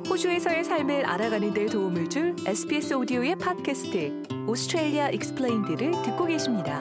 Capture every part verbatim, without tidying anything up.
호주에서의 삶을 알아가는 데 도움을 줄 에스비에스 오디오의 팟캐스트 오스트레일리아 익스플레인드를 듣고 계십니다.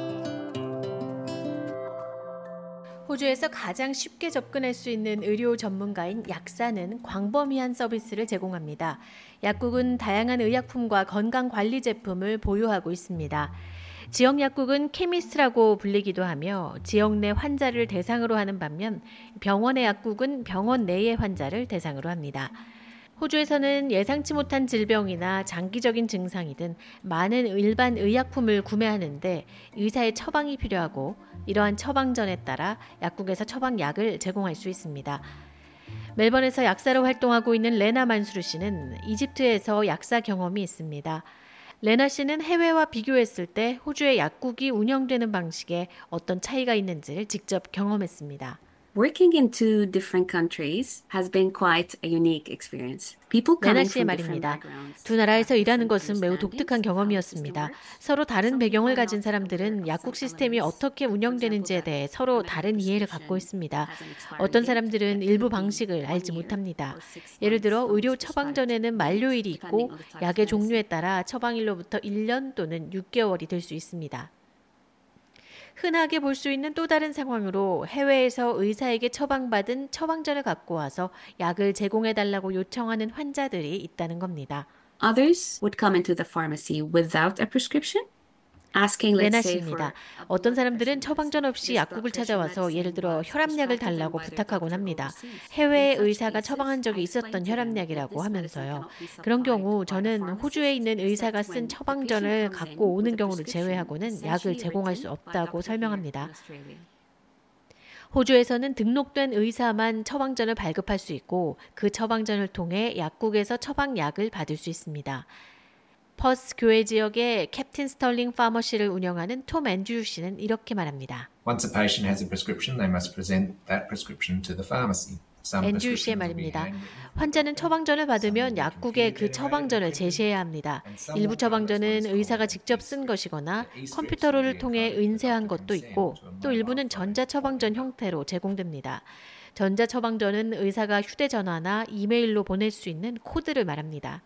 호주에서 가장 쉽게 접근할 수 있는 의료 전문가인 약사는 광범위한 서비스를 제공합니다. 약국은 다양한 의약품과 건강관리 제품을 보유하고 있습니다. 지역 약국은 케미스트라고 불리기도 하며 지역 내 환자를 대상으로 하는 반면 병원의 약국은 병원 내의 환자를 대상으로 합니다. 호주에서는 예상치 못한 질병이나 장기적인 증상이든 많은 일반 의약품을 구매하는데 의사의 처방이 필요하고 이러한 처방전에 따라 약국에서 처방약을 제공할 수 있습니다. 멜번에서 약사로 활동하고 있는 레나 만수르 씨는 이집트에서 약사 경험이 있습니다. 레나 씨는 해외와 비교했을 때 호주의 약국이 운영되는 방식에 어떤 차이가 있는지를 직접 경험했습니다. Working in two different countries has been quite a unique experience. People 레나 coming 씨의 from different 말입니다. backgrounds. 두 나라에서 일하는 것은 매우 독특한 경험이었습니다. 서로 다른 배경을 가진 사람들은 약국 시스템이 어떻게 운영되는지에 대해 서로 다른 이해를 갖고 있습니다. 어떤 사람들은 일부 방식을 알지 못합니다. 예를 들어 의료 처방전에는 만료일이 있고 약의 종류에 따라 처방일로부터 일 년 또는 육 개월이 될 수 있습니다. 흔하게 볼 수 있는 또 다른 상황으로 해외에서 의사에게 처방받은 처방전을 갖고 와서 약을 제공해달라고 요청하는 환자들이 있다는 겁니다. Others would come into the pharmacy without a prescription. Asking, let's 레나 say, 씨입니다. for 어떤 사람들은 처방전 없이 약국을 찾아와서 예를 들어 혈압약을 달라고 부탁하곤 합니다. 해외 의사가 처방한 적이 있었던 혈압약이라고 하면서요. 그런 경우 저는 호주에 있는 의사가 쓴 처방전을 갖고 오는 경우를 제외하고는 약을 제공할 수 없다고 설명합니다. 호주에서는 등록된 의사만 처방전을 발급할 수 있고 그 처방전을 통해 약국에서 처방약을 받을 수 있습니다. 퍼스 교회 지역의 캡틴 스털링 파머시를 운영하는 톰 앤드류 씨는 이렇게 말합니다. Once a patient has a prescription, they must present that prescription to the pharmacy. 앤드류 씨의 말입니다. 환자는 처방전을 받으면 약국에 그 처방전을 제시해야 합니다. 일부 처방전은 의사가 직접 쓴 것이거나 컴퓨터를 통해 인쇄한 것도 있고 또 일부는 전자처방전 형태로 제공됩니다. 전자처방전은 의사가 휴대전화나 이메일로 보낼 수 있는 코드를 말합니다.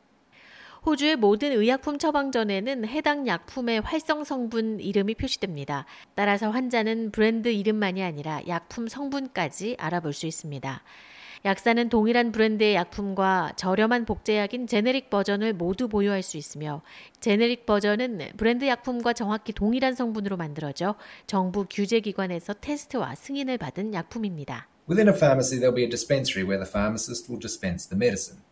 호주의 모든 의약품 처방전에는 해당 약품의 활성 성분 이름이 표시됩니다. 따라서 환자는 브랜드 이름만이 아니라 약품 성분까지 알아볼 수 있습니다. 약사는 동일한 브랜드의 약품과 저렴한 복제약인 제네릭 버전을 모두 보유할 수 있으며 제네릭 버전은 브랜드 약품과 정확히 동일한 성분으로 만들어져 정부 규제기관에서 테스트와 승인을 받은 약품입니다. Within a pharmacy, there'll be a dispensary where the pharmacist will dispense the medicine.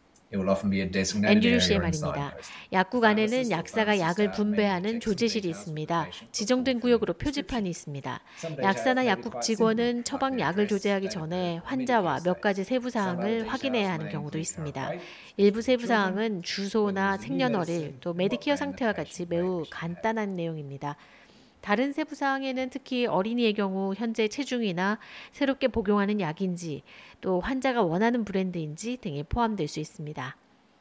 앤드류 씨의 말입니다. 약국 안에는 약사가 약을 분배하는 조제실이 있습니다. 지정된 구역으로 표지판이 있습니다. 약사나 약국 직원은 처방약을 조제하기 전에 환자와 몇 가지 세부사항을 확인해야 하는 경우도 있습니다. 일부 세부사항은 주소나 생년월일, 또 메디케어 상태와 같이 매우 간단한 내용입니다. 다른 세부사항에는 특히 어린이의 경우 현재 체중이나 새롭게 복용하는 약인지 또 환자가 원하는 브랜드인지 등이 포함될 수 있습니다.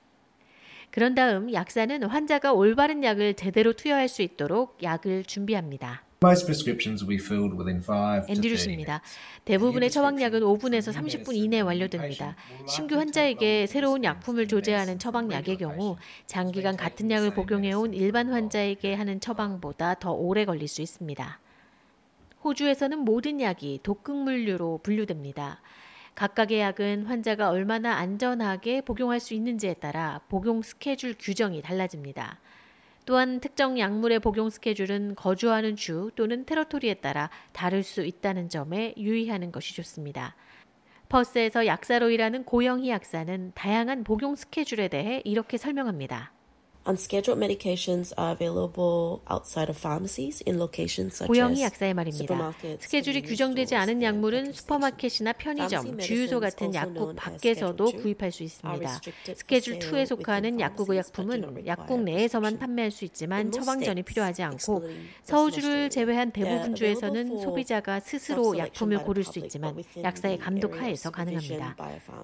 그런 다음 약사는 환자가 올바른 약을 제대로 투여할 수 있도록 약을 준비합니다. Most prescriptions will be filled within five to 앤드류 thirty 씨입니다. minutes. 대부분의 처방약은 오 분에서 삼십 분 이내에 완료됩니다. 신규 환자에게 새로운 약품을 조제하는 처방약의 경우 장기간 같은 약을 복용해온 일반 환자에게 하는 처방보다 더 오래 걸릴 수 있습니다. 호주에서는 모든 약이 독극물류로 분류됩니다. 각각의 약은 환자가 얼마나 안전하게 복용할 수 있는지에 따라 복용 스케줄 규정이 달라집니다. 또한 특정 약물의 복용 스케줄은 거주하는 주 또는 테러토리에 따라 다를 수 있다는 점에 유의하는 것이 좋습니다. 퍼스에서 약사로 일하는 고영희 약사는 다양한 복용 스케줄에 대해 이렇게 설명합니다. Unscheduled medications are available outside of pharmacies in locations such 고영희 as 약사의 말입니다. 스케줄이 규정되지 않은 약물은 슈퍼마켓이나 편의점, 주유소 같은 약국 밖에서도 구입할 수 있습니다. 스케줄 이에 속하는 약국 의약품은 약국 내에서만 판매할 수 있지만 처방전이 필요하지 않고 서호주를 제외한 대부분 주에서는 소비자가 스스로 약품을 고를 수 있지만 약사의 감독 하에서 가능합니다.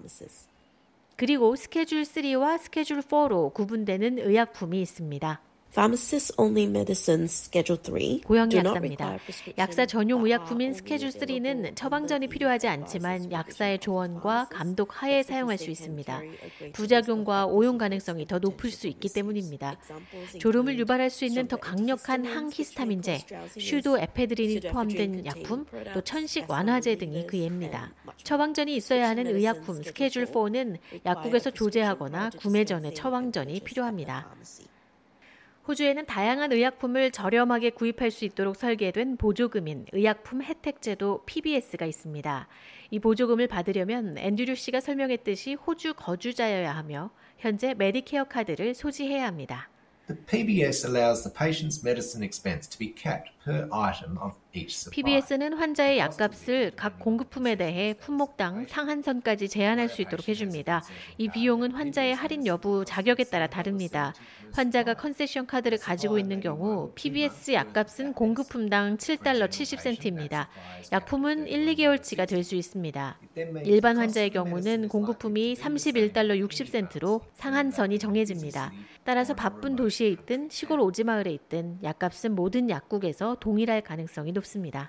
그리고 스케줄 삼과 스케줄 사로 구분되는 의약품이 있습니다. Pharmacist-only medicines Schedule three 고영희 do not 약사입니다. require prescription 약사 전용 but are 의약품인 only 스케줄 available 삼은 처방전이 필요하지 않지만 약사의 조언과 감독 하에 사용할 수 있습니다. 부작용과 오용 가능성이 더 높을 수 있기 때문입니다. 졸음을 유발할 수 있는 더 강력한 항히스타민제, 슈도 에페드린이 포함된 약품, 또 천식 완화제 등이 그 예입니다. 처방전이 있어야 하는 의약품 스케줄 사는 약국에서 조제하거나 구매 전에 처방전이 필요합니다. 호주에는 다양한 의약품을 저렴하게 구입할 수 있도록 설계된 보조금인 의약품 혜택제도 피비에스가 있습니다. 이 보조금을 받으려면 앤드류 씨가 설명했듯이 호주 거주자여야 하며 현재 메디케어 카드를 소지해야 합니다. The P B S allows the patient's medicine expense to be capped per item of each supply. 피비에스는 환자의 약값을 각 공급품에 대해 품목당 상한선까지 제한할 수 있도록 해줍니다. 이 비용은 환자의 할인 여부, 자격에 따라 다릅니다. 환자가 컨세션 카드를 가지고 있는 경우 피비에스 약값은 공급품당 칠 달러 칠십 센트입니다. 약품은 일, 이 개월치가 될 수 있습니다. 일반 환자의 경우는 공급품이 삼십일 달러 육십 센트로 상한선이 정해집니다. 따라서 바쁜 도시에 있든 시골 오지마을에 있든 약값은 모든 약국에서 동일할 가능성이 높습니다.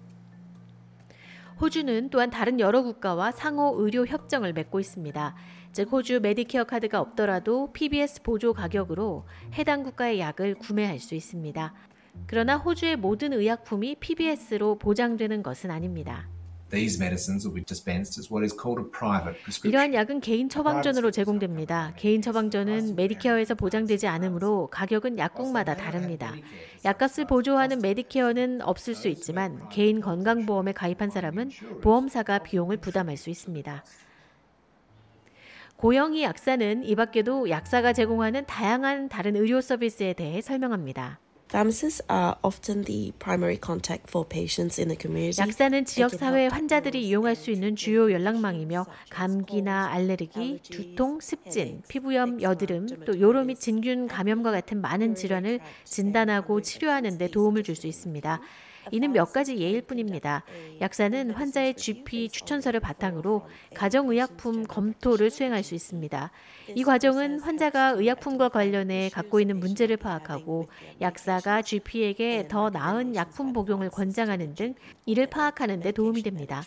호주는 또한 다른 여러 국가와 상호 의료 협정을 맺고 있습니다. 즉 호주 메디케어 카드가 없더라도 피비에스 보조 가격으로 해당 국가의 약을 구매할 수 있습니다. 그러나 호주의 모든 의약품이 피비에스로 보장되는 것은 아닙니다. These medicines will be dispensed as what is called a private prescription. 이러한 약은 개인 처방전으로 제공됩니다. 개인 처방전은 메디케어에서 보장되지 않으므로 가격은 약국마다 다릅니다. 약값을 보조하는 메디케어는 없을 수 있지만 개인 건강보험에 가입한 사람은 보험사가 비용을 부담할 수 있습니다. 고영희 약사는 이 밖에도 약사가 제공하는 다양한 다른 의료 서비스에 대해 설명합니다. Pharmacists are often the primary contact for patients in the community. 약사는 지역사회 환자들이 이용할 수 있는 주요 연락망이며 감기나 알레르기, 두통, 습진, 피부염, 여드름, 또 요로 및 진균 감염과 같은 많은 질환을 진단하고 치료하는 데 도움을 줄 수 있습니다. 이는 몇 가지 예일 뿐입니다. 약사는 환자의 지피 추천서를 바탕으로 가정의약품 검토를 수행할 수 있습니다. 이 과정은 환자가 의약품과 관련해 갖고 있는 문제를 파악하고 약사가 지피에게 더 나은 약품 복용을 권장하는 등 이를 파악하는 데 도움이 됩니다.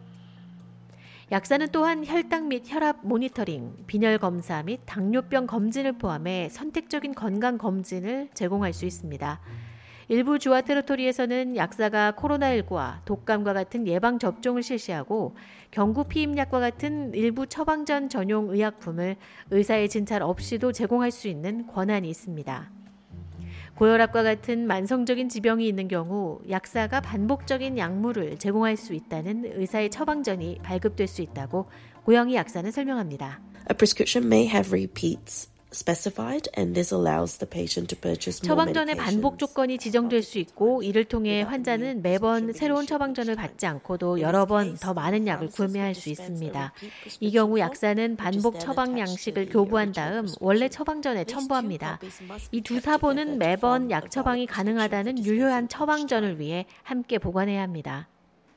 약사는 또한 혈당 및 혈압 모니터링, 빈혈 검사 및 당뇨병 검진을 포함해 선택적인 건강 검진을 제공할 수 있습니다. 일부 주와 테리토리에서는 약사가 코로나십구와 독감과 같은 예방 접종을 실시하고 경구 피임약과 같은 일부 처방전 전용 의약품을 의사의 진찰 없이도 제공할 수 있는 권한이 있습니다. 고혈압과 같은 만성적인 지병이 있는 경우 약사가 반복적인 약물을 제공할 수 있다는 의사의 처방전이 발급될 수 있다고 고영희 약사는 설명합니다. A prescription may have repeats specified and this allows the patient to purchase more 처방전의 medications. 반복 조건이 지정될 수 있고 이를 통해 환자는 매번 새로운 처방전을 받지 않고도 여러 번 더 많은 약을 구매할 수 있습니다. 이 경우 약사는 반복 처방 양식을 교부한 다음 원래 처방전에 첨부합니다. 이 두 사본은 매번 약 처방이 가능하다는 유효한 처방전을 위해 함께 보관해야 합니다.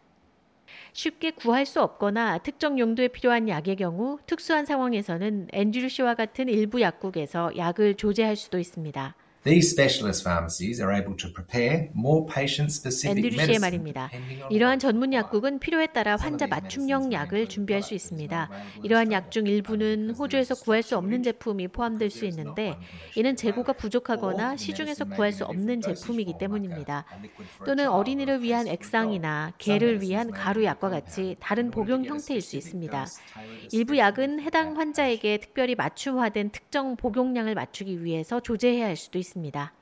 쉽게 구할 수 없거나 특정 용도에 필요한 약의 경우 특수한 상황에서는 앤드류 씨와 같은 일부 약국에서 약을 조제할 수도 있습니다. These specialist pharmacies are able to prepare more patient-specific 앤드류 씨의 medicine. 말입니다. 이러한 전문 약국은 필요에 따라 환자 맞춤형 약을 준비할 수 있습니다. 이러한 약 중 일부는 호주에서 구할 수 없는 제품이 포함될 수 있는데 이는 재고가 부족하거나 시중에서 구할 수 없는 제품이기 때문입니다. 또는 어린이를 위한 액상이나 개를 위한 가루약과 같이 다른 복용 형태일 수 있습니다. 일부 약은 해당 환자에게 특별히 맞춤화된 특정 복용량을 맞추기 위해서 조제해야 할 수도 있습니다. 있습니다.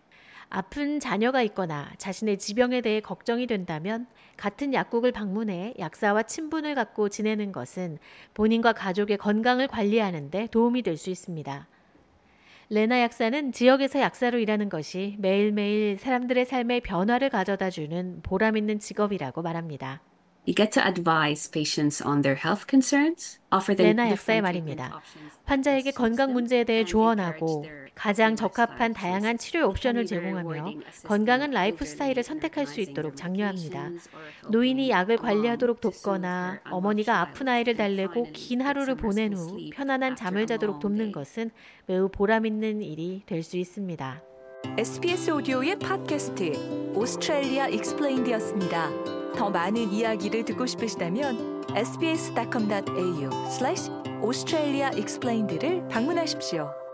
아픈 자녀가 있거나 자신의 지병에 대해 걱정이 된다면 같은 약국을 방문해 약사와 친분을 갖고 지내는 것은 본인과 가족의 건강을 관리하는 데 도움이 될 수 있습니다. 레나 약사는 지역에서 약사로 일하는 것이 매일매일 사람들의 삶에 변화를 가져다주는 보람있는 직업이라고 말합니다. You get to advise patients on their health concerns, offer them 레나 약사의 different 말입니다. treatment options. 환자에게 건강 문제에 대해 조언하고 가장 적합한 다양한 치료 옵션을 제공하며 건강한 라이프 스타일을 선택할 수 있도록 장려합니다. 노인이 약을 관리하도록 돕거나 어머니가 아픈 아이를 달래고 긴 하루를 보낸 후 편안한 잠을 자도록 돕는 것은 매우 보람 있는 일이 될 수 있습니다. 에스비에스 오디오의 팟캐스트 오스트레일리아 익스플레인드였습니다. 더 많은 이야기를 듣고 싶으시다면 에스비에스 닷컴 닷에이유 슬래시 오스트레일리아 익스플레인드를 방문하십시오.